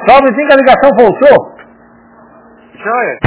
9,5, a ligação voltou? Joia.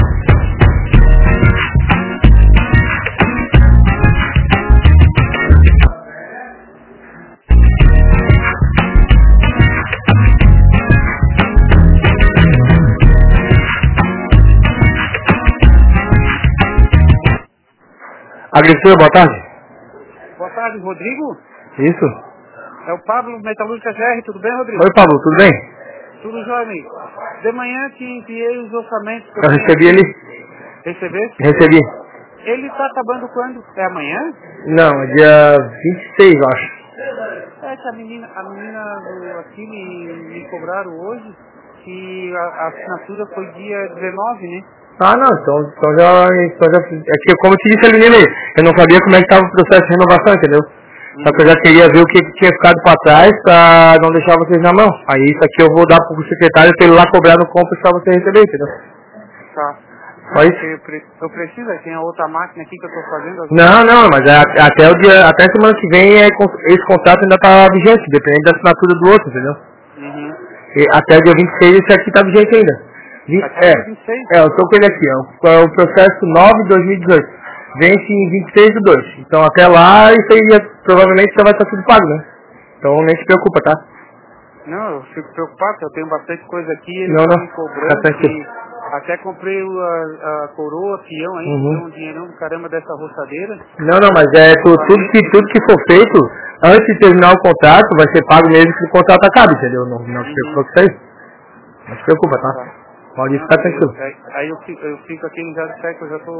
Agricultura, boa tarde. Boa tarde, Rodrigo. Isso. É o Pablo, Metalúrgica GR, tudo bem, Rodrigo? Oi, Pablo, tudo bem? Tudo jóia, amigo. De manhã te enviei os orçamentos. Eu recebi ele. Recebeste? Recebi. Ele tá acabando quando? É amanhã? Não, é dia 26, eu acho. É que a menina aqui me cobraram hoje que a assinatura foi dia 19, né? Ah, não, então já... É que, como eu te disse ali nele, eu não sabia como é que estava o processo de renovação, entendeu? Só que eu já queria ver o que tinha ficado para trás pra não deixar vocês na mão. Aí isso aqui eu vou dar pro secretário pra ele lá cobrar no compras pra você receber, entendeu? Tá. Só isso? Eu preciso, tem a outra máquina aqui que eu tô fazendo. Não, mas até semana que vem esse contrato ainda tá vigente, dependendo da assinatura do outro, entendeu? Uhum. E até o dia 26 esse aqui tá vigente ainda. Até o dia 26? Eu tô com ele aqui, é o processo 9/2018. Vence em 26 do 2. Então até lá, isso aí provavelmente já vai estar tudo pago, né? Então nem se preocupa, tá? Não, eu fico preocupado, eu tenho bastante coisa aqui, eles Não, estão me cobrando, tá que até comprei a coroa, peão aí, deu um dinheirão do caramba dessa roçadeira. Não, mas tudo que for feito, antes de terminar o contrato, vai ser pago mesmo que o contrato acabe, entendeu? Não se preocupa com isso aí. Não se preocupa, tá? Pode ficar tranquilo. Aí eu fico aqui no 07, eu já tô,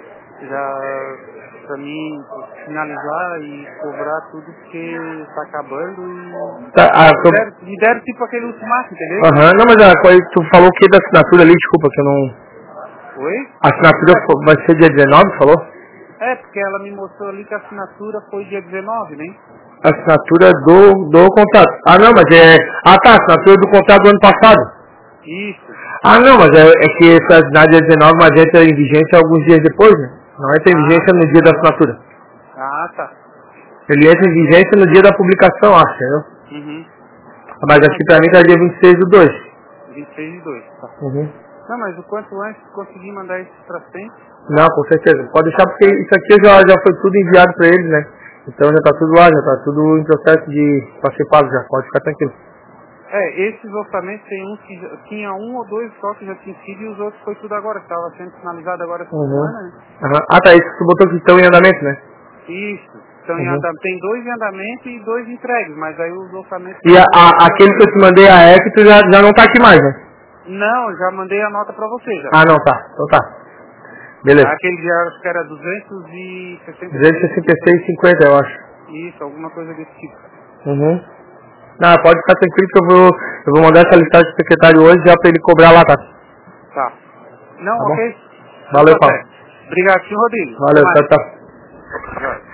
pra mim finalizar e cobrar tudo porque tá acabando e me deram tipo aquele ultimato, entendeu? Não, mas tu falou o que da assinatura ali, desculpa que eu não... Oi? A assinatura vai ser dia 19, falou? É, porque ela me mostrou ali que a assinatura foi dia 19, né? A assinatura do contrato. Não, mas a assinatura do contrato do ano passado. Isso. Não, mas é que essa na dia 19, mas entra em vigência alguns dias depois, né? Não entra em vigência no dia da assinatura. Tá. Ele entra em vigência no dia da publicação, acho, entendeu? Uhum. Mas aqui pra mim tá dia 26 do 2. 26 de 2, tá. Uhum. Não, mas o quanto antes conseguir mandar isso pra frente? Não, com certeza. Pode deixar porque isso aqui já foi tudo enviado pra eles, né? Então já tá tudo lá, já tá tudo em processo pra ser pago já. Pode ficar tranquilo. Esses orçamentos tem uns que tinha um ou dois só que já tinha sido e os outros foi tudo agora, que estava sendo finalizado agora essa semana, né? Tá, isso tu botou que estão em andamento, né? Isso, estão em andamento. Tem 2 em andamento e 2 entregues, mas aí os orçamentos... E aquele que eu te mandei a EC, tu já não tá aqui mais, né? Não, já mandei a nota pra você já. Não, tá. Então tá. Beleza. Aquele dia acho que era 266. 266,50, eu acho. Isso, alguma coisa desse tipo. Não, pode ficar tranquilo que eu vou mandar essa listagem pro secretário hoje já pra ele cobrar lá, tá? Tá. Não, tá ok. Valeu, Paulo. Obrigado, senhor Rodrigo. Valeu, tchau.